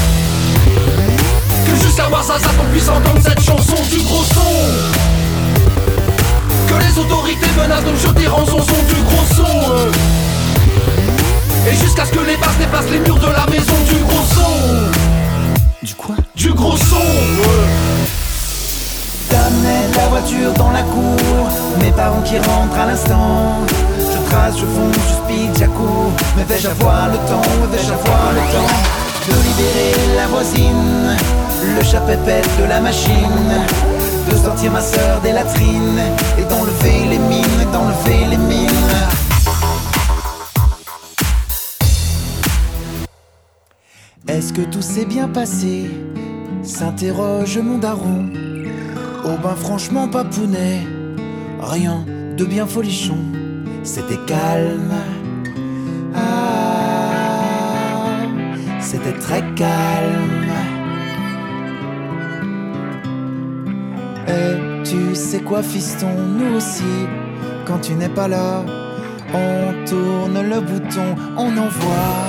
Que jusqu'à Warzazat on puisse entendre cette chanson. Du gros son. Que les autorités menacent de me jeter en zonzon. Du gros son. Et jusqu'à ce que les basses dépassent les murs de la maison. Du gros son. Du quoi? Du gros son. T'amènes la voiture dans la cour, mes parents qui rentrent à l'instant. Je trace, je fonce, je speed, j'accours. Mais vais-je avoir le temps, vais-je avoir le temps de libérer la voisine, le chat Pépette de la machine, de sortir ma sœur des latrines et d'enlever les mines, d'enlever les mines. Est-ce que tout s'est bien passé? S'interroge mon daron. Oh ben franchement papounet, rien de bien folichon. C'était calme. c'était très calme. Et tu sais quoi, fiston, nous aussi, quand tu n'es pas là, on tourne le bouton, on envoie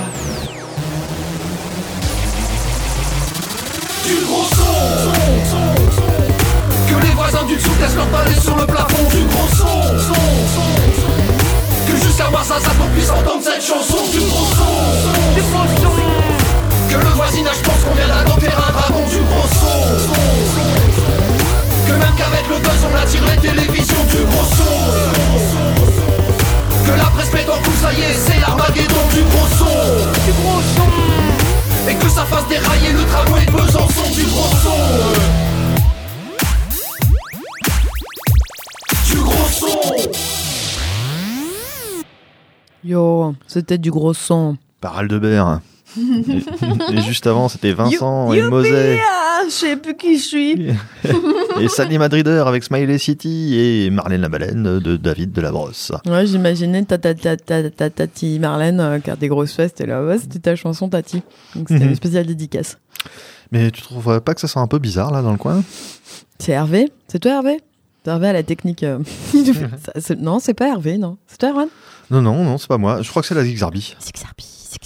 du gros son. Que les voisins du dessous cassent leur palais sur le plafond. Du gros son. Que jusqu'à Warszawa on puisse entendre cette chanson. Du gros son. Que le voisinage pense qu'on vient d'adopter un dragon. Du gros son. Que même qu'avec le buzz on attire les télévisions. Du gros son. Que la presse pète en coups, ça y est, c'est l'Armageddon. Du gros son. Et que ça fasse dérailler le tramway de Besançon. Du gros son. Du gros son. Yo, c'était du gros son. Par Aldebert. Et juste avant, c'était Vincent et Mosey. Je sais plus qui je suis. Et Sally Madrider avec Smiley City et Marlène la Baleine de David Delabrosse. Ouais, j'imaginais Tati Marlène qui a des grosses fesses. Et là, ouais, c'était ta chanson, Tati. Donc c'était une spéciale dédicace. Mais tu trouves pas que ça sent un peu bizarre là dans le coin? C'est Hervé? C'est toi, Hervé? C'est Hervé à la technique. Non, c'est pas Hervé, non. C'est toi, Erwan? Non, c'est pas moi. Je crois que c'est la Zigzarbi. Zigzarbi.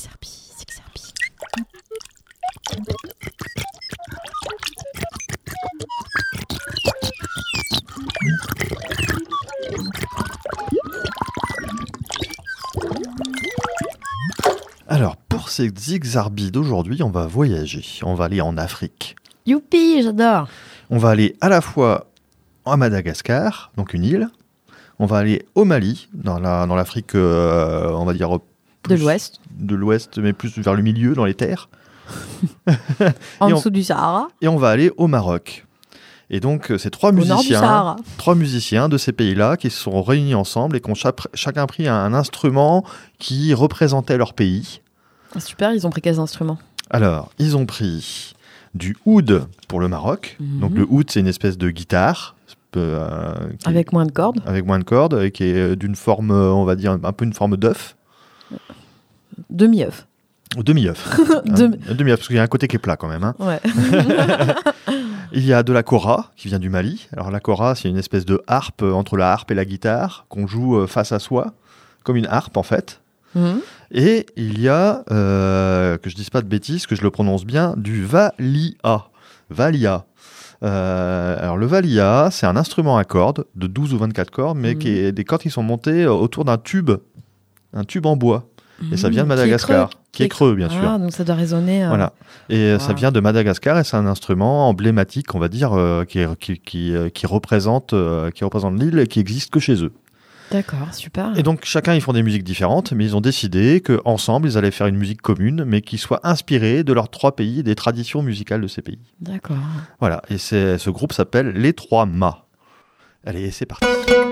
Alors, pour ces Zigzarbi d'aujourd'hui, on va voyager. On va aller en Afrique. Youpi, j'adore. On va aller à la fois à Madagascar, donc une île. On va aller au Mali, dans l'Afrique, on va dire... De l'Ouest. De l'Ouest, mais plus vers le milieu, dans les terres. En dessous du Sahara. Et on va aller au Maroc. Et donc, c'est trois musiciens de ces pays-là qui se sont réunis ensemble et qui ont chacun pris un instrument qui représentait leur pays. Super, ils ont pris quels instruments? Alors, ils ont pris du oud pour le Maroc. Donc, le oud, c'est une espèce de guitare. Avec moins de cordes. Avec moins de cordes, qui est d'une forme, on va dire, un peu une forme d'œuf. Demi-œuf. Demi-œuf. Demi-œuf, parce qu'il y a un côté qui est plat quand même. Hein. Ouais. Il y a de la kora, qui vient du Mali. Alors la kora, c'est une espèce de harpe entre la harpe et la guitare, qu'on joue face à soi, comme une harpe en fait. Et il y a, que je dise pas de bêtises, que je le prononce bien, du valia. Valia. Alors le valia, c'est un instrument à cordes, de 12 ou 24 cordes, mais qui est des cordes qui sont montées autour d'un tube en bois. Et ça vient de Madagascar, qui est creux, bien sûr. Ah, donc ça doit résonner. Voilà. Et ça vient de Madagascar et c'est un instrument emblématique, on va dire, qui représente l'île et qui existe que chez eux. D'accord, super. Et donc chacun, ils font des musiques différentes, mais ils ont décidé qu'ensemble, ils allaient faire une musique commune, mais qui soit inspirée de leurs trois pays, des traditions musicales de ces pays. D'accord. Voilà. Et ce groupe s'appelle Les Trois Mâts. Allez, c'est parti.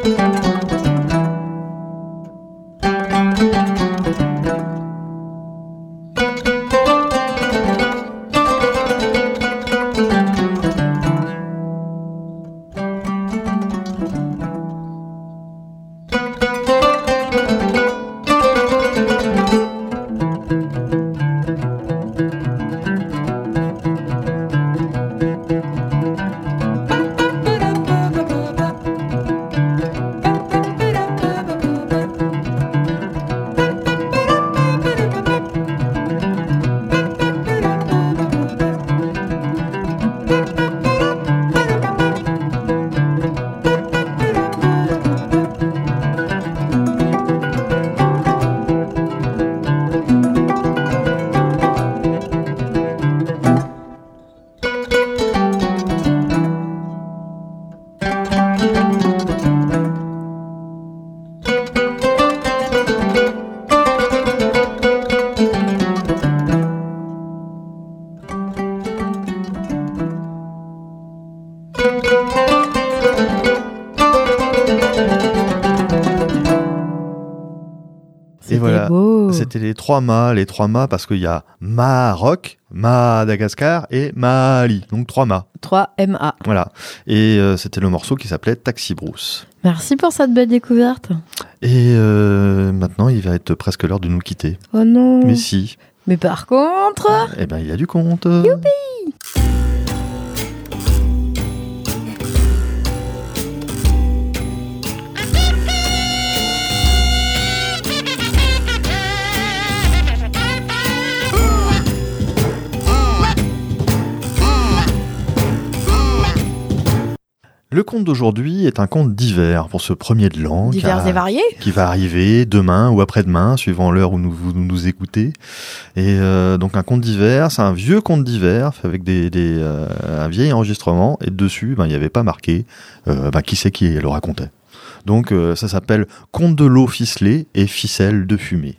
Et voilà, c'était les trois mâts parce qu'il y a Maroc, Madagascar et Mali, donc 3 mâts. 3 MA. Voilà, et c'était le morceau qui s'appelait Taxi Brousse. Merci pour cette belle découverte. Et maintenant, il va être presque l'heure de nous quitter. Oh non. Mais si. Mais par contre... Eh ben, il y a du conte. Youpi! Le conte d'aujourd'hui est un conte d'hiver pour ce premier de l'an. Divers et variés. Qui va arriver demain ou après-demain, suivant l'heure où vous nous écoutez. Et donc un conte d'hiver, c'est un vieux conte d'hiver avec un vieil enregistrement. Et dessus, il n'y avait pas marqué qui c'est qui le racontait. Donc ça s'appelle Conte de l'eau ficelée et ficelle de fumée.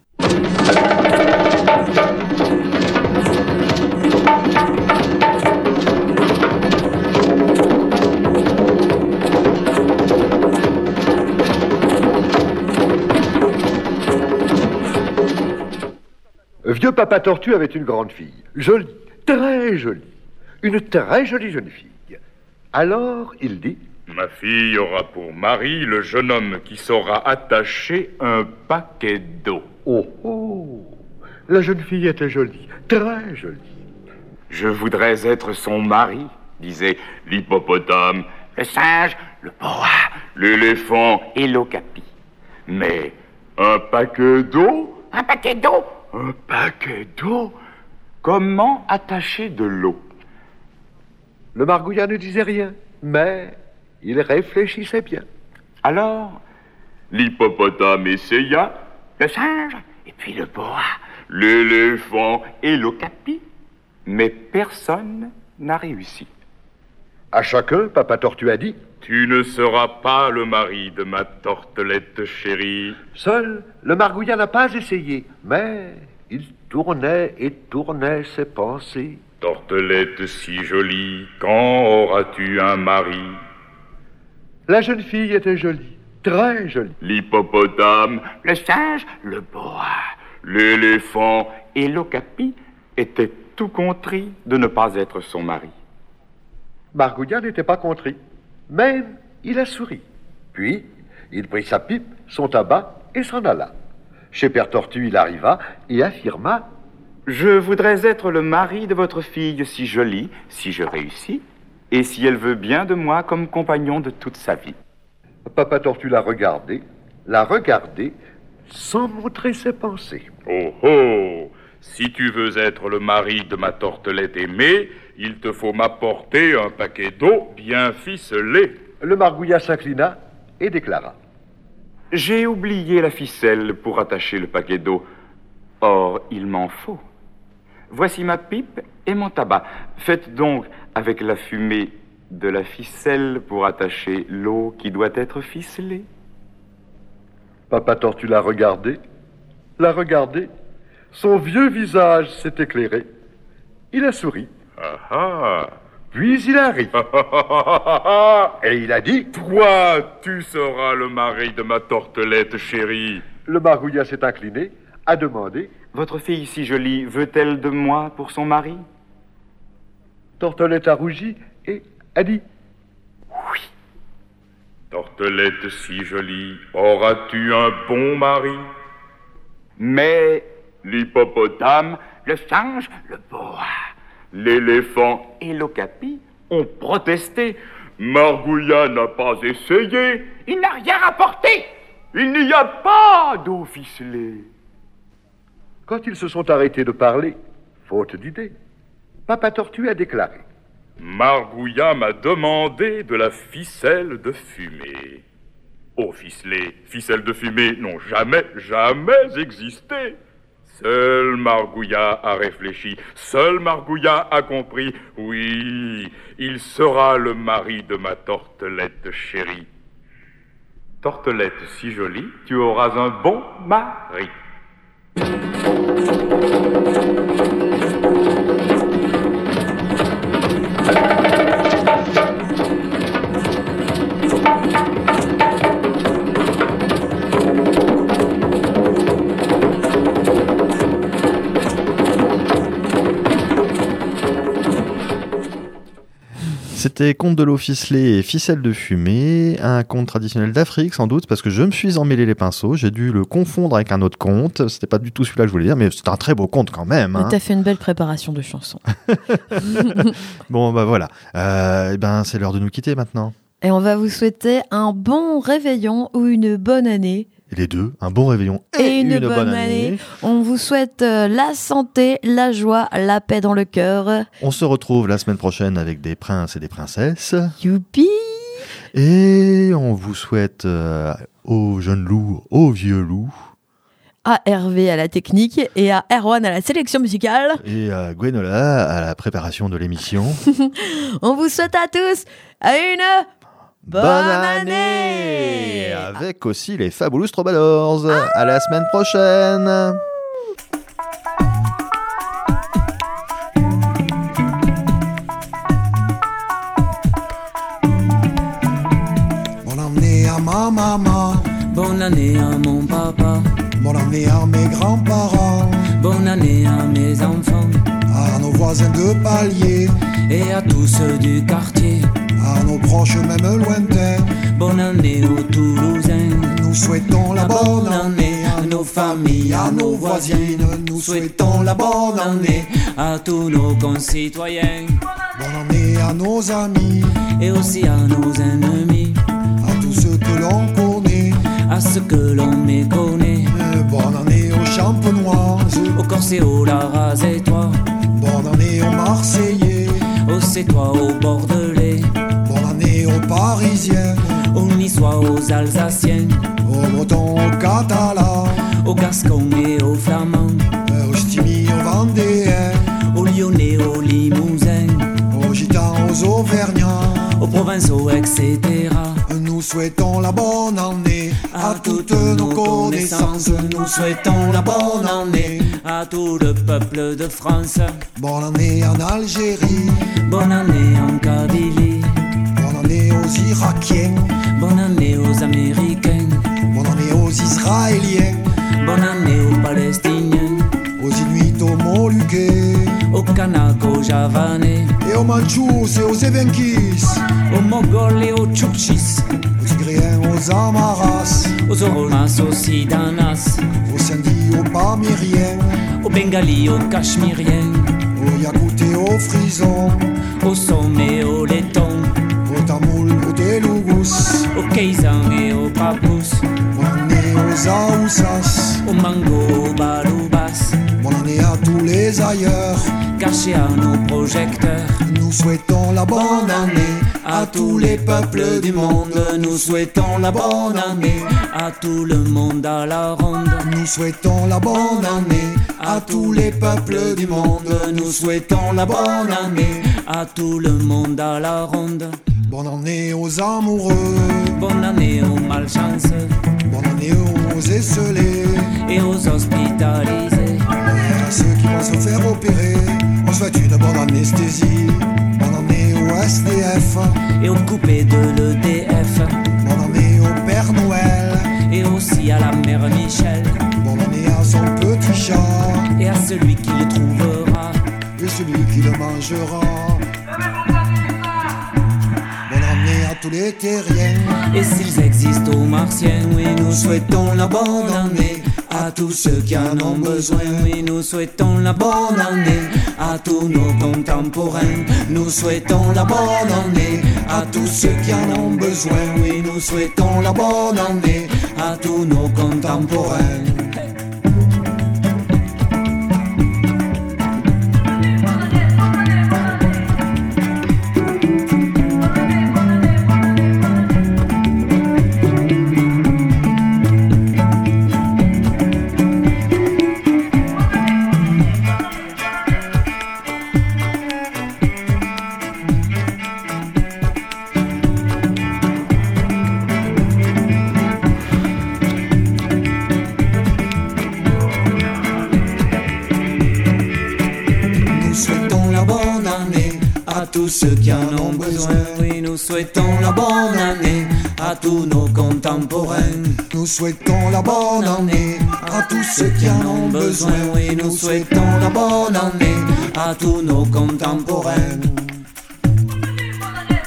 Vieux Papa Tortue avait une grande fille, jolie, très jolie, une très jolie jeune fille. Alors il dit: Ma fille aura pour mari le jeune homme qui saura attacher un paquet d'eau. Oh, oh, la jeune fille était jolie, très jolie. Je voudrais être son mari, disait l'hippopotame, le singe, le boa, l'éléphant et l'ocapi. Mais un paquet d'eau? Un paquet d'eau? Un paquet d'eau? Comment attacher de l'eau? Le margouillat ne disait rien, mais il réfléchissait bien. Alors, l'hippopotame essaya, le singe, et puis le boa, l'éléphant et l'ocapi. Mais personne n'a réussi. À chacun, Papa Tortue a dit: Tu ne seras pas le mari de ma tortelette chérie. Seul, le margouillat n'a pas essayé, mais il tournait et tournait ses pensées. Tortelette si jolie, quand auras-tu un mari? La jeune fille était jolie, très jolie. L'hippopotame, le singe, le boa, l'éléphant et l'ocapi étaient tout contrit de ne pas être son mari. Margouillat n'était pas contrit, mais il a souri. Puis, il prit sa pipe, son tabac et s'en alla. Chez Père Tortue, il arriva et affirma: Je voudrais être le mari de votre fille si jolie, si je réussis, et si elle veut bien de moi comme compagnon de toute sa vie. Papa Tortue l'a regardé, sans montrer ses pensées. Oh oh! Si tu veux être le mari de ma tortelette aimée, il te faut m'apporter un paquet d'eau bien ficelé. Le margouillat s'inclina et déclara: J'ai oublié la ficelle pour attacher le paquet d'eau. Or, il m'en faut. Voici ma pipe et mon tabac. Faites donc avec la fumée de la ficelle pour attacher l'eau qui doit être ficelée. Papa Tortue l'a regardé. Son vieux visage s'est éclairé. Il a souri. Ah ah! Puis il a ri. Et il a dit: Toi, tu seras le mari de ma tortelette chérie. Le margouillat s'est incliné, a demandé: Votre fille si jolie veut-elle de moi pour son mari? Tortelette a rougi et a dit: Oui. Tortelette si jolie, auras-tu un bon mari? Mais l'hippopotame, le singe, le boa, l'éléphant et l'ocapi ont protesté. Margouillat n'a pas essayé. Il n'a rien rapporté. Il n'y a pas d'eau ficelée. Quand ils se sont arrêtés de parler, faute d'idée, Papa Tortue a déclaré: Margouillat m'a demandé de la ficelle de fumée. Eau ficelée, ficelle de fumée n'ont jamais existé. Seul Margouillat a réfléchi, seul Margouillat a compris. Oui, il sera le mari de ma tortelette chérie. Tortelette si jolie, tu auras un bon mari. C'était conte de l'eau ficelée et ficelle de fumée, un conte traditionnel d'Afrique sans doute, parce que je me suis emmêlé les pinceaux, j'ai dû le confondre avec un autre conte, c'était pas du tout celui-là que je voulais dire, mais c'est un très beau conte quand même. Hein. Mais t'as fait une belle préparation de chansons. Bon bah voilà, c'est l'heure de nous quitter maintenant. Et on va vous souhaiter un bon réveillon ou une bonne année. Et les deux, un bon réveillon et une bonne année. On vous souhaite la santé, la joie, la paix dans le cœur. On se retrouve la semaine prochaine avec des princes et des princesses. Youpi! Et on vous souhaite aux jeunes loups, aux vieux loups. À Hervé à la technique et à Erwan à la sélection musicale. Et à Gwenola à la préparation de l'émission. On vous souhaite à tous une... Bonne année! Avec aussi les Fabulous Troubadours. À la semaine prochaine. Bonne année à ma maman. Bonne année à mon papa. Bonne année à mes grands-parents. Bonne année à mes enfants. À nos voisins de palier. Et à tous ceux du quartier. À nos proches même lointains. Bonne année aux Toulousains. Nous souhaitons la bonne année à nos familles, à nos voisines. Nous souhaitons la bonne année à tous nos concitoyens. Bonne année à nos amis. Et aussi à nos ennemis. À tous ceux que l'on connaît. À ceux que l'on méconnaît. Bonne année aux champenoises. Aux Corsets, aux Larraz et toi. Bonne année aux Marseillais. Aux Sétois, aux Bordelais. Bonne année aux Parisiens. Aux Niçois, aux Alsaciens. Aux Bretons, aux Catalans. Aux Gascons et aux Flamands. Aux Stymies, aux Vendéens. Aux Lyonnais, aux Limousins. Aux Gitans, aux Auvergnats. Aux Provençaux, etc. Nous souhaitons la bonne année à toutes nos connaissances. Nous souhaitons la bonne année à tout le peuple de France. Bonne année en Algérie. Bonne année en Kabylie. Bonne année aux Irakiens. Bonne année aux Américains. Bonne année aux Israéliens. Bonne année aux Palestiniens. Aux Inuits, aux Moluquais. Aux Kanaks, aux Javanais. Et aux Mandchous et aux Evenkis. Aux Mongols et aux Tchouktchis. Aux Tigréens, aux Amaras. Aux Oromas, aux Sidanas. Aux Sindhi, aux Pamiriens. Aux Bengalis, aux Cachemiriens. Aux Yakoutes et aux Frisons. Aux Soms et aux Lettons. Aux Tamouls, aux Telugus. Aux Keizans et aux Papous. Bonne année aux Aoussas. Aux Mangos, aux Baloubas. Bonne année à tous les ailleurs. Cachés à nos projecteurs. Nous souhaitons la bonne année à tous les peuples du monde. Nous souhaitons la bonne année à tout le monde à la ronde. Nous souhaitons la bonne année à tous les peuples du monde. Nous souhaitons la bonne année à tout le monde à la ronde. Bonne année aux amoureux. Bonne année aux malchanceux. Bonne année aux esselés et aux hospitalisés. Et à ceux qui vont se faire opérer, on souhaite une bonne anesthésie. Bonne année aux SDF et aux coupés de l'EDF. Bonne année au Père Noël et aussi à la mère Michel. Bonne année à son petit chat et à celui qui le trouvera et celui qui le mangera. Bonne année à tous les terriens et s'ils existent aux martiens. Oui, nous souhaitons la bonne année à tous ceux qui en ont besoin. Oui, nous souhaitons la bonne année à tous nos contemporains. Nous souhaitons la bonne année à tous ceux qui en ont besoin. Oui, nous souhaitons la bonne année à tous nos contemporains. Tous ceux qui en ont besoin. Oui, nous souhaitons la bonne année à tous nos contemporains. Nous souhaitons la bonne année à tous ceux qui en ont besoin. Oui, nous souhaitons la bonne année à tous nos contemporains.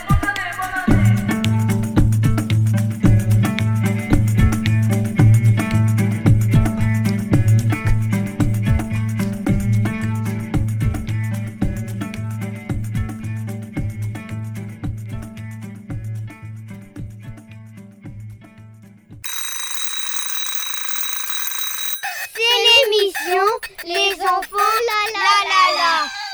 C'est l'émission Les enfants la la la la.